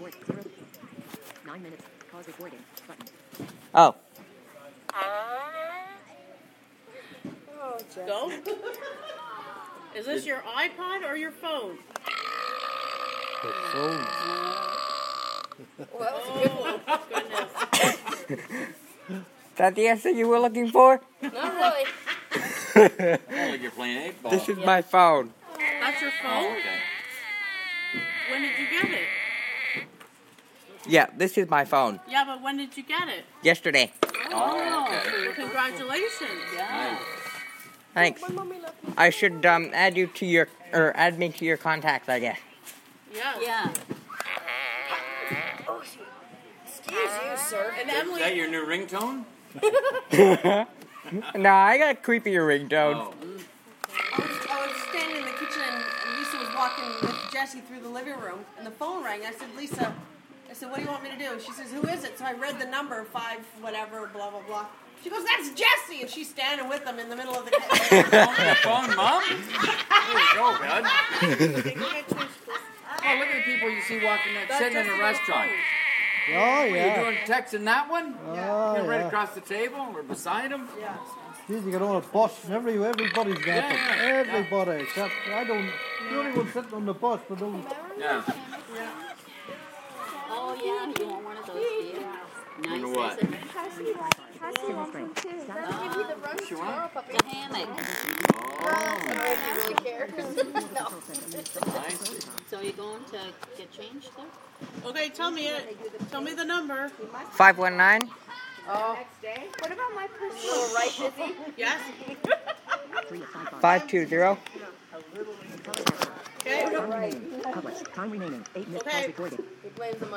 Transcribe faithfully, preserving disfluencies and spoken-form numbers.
Oh. Go. Is this your iPod or your phone? The phone. Well, that was a good one. Oh, goodness. Is that the answer you were looking for? Not really. Like you're playing eight ball. This is my phone. That's your phone? Oh, okay. When did you get it? Yeah, this is my phone. Yeah, but when did you get it? Yesterday. Oh, okay. Well, congratulations. Yeah. Thanks. I should um add you to your or add me to your contacts, I guess. Yeah. Yeah. Excuse you, sir. And Is Emily. that your new ringtone? No, I got a creepier ringtone. Oh. I was, I was standing in the kitchen and Lisa was walking with Jesse through the living room and the phone rang. I said, Lisa, I said, what do you want me to do? She says, who is it? So I read the number, five, whatever, blah, blah, blah. She goes, that's Jesse! And she's standing with them in the middle of the kitchen. On your phone, Mom? There you go, bud. Oh, look at the people you see walking that sitting in a restaurant. Oh, Are you yeah. doing texting that one? Oh, You're right yeah. across the table or beside him? Yeah. Geez, you got all the bus and every, everybody's got Yeah, them. yeah. Everybody. Except I don't, the only one sitting on the bus, but don't. Yeah. Oh, yeah, you want one of those, do you? Nice. know what? Isn't it? What you want? The hammock. Nice. So you're going to get changed there? Okay, tell me it. Tell me the number. Five one nine. Oh. What about my personal right, Izzy? Yes. Five two zero. Okay. Right. Okay. He blames the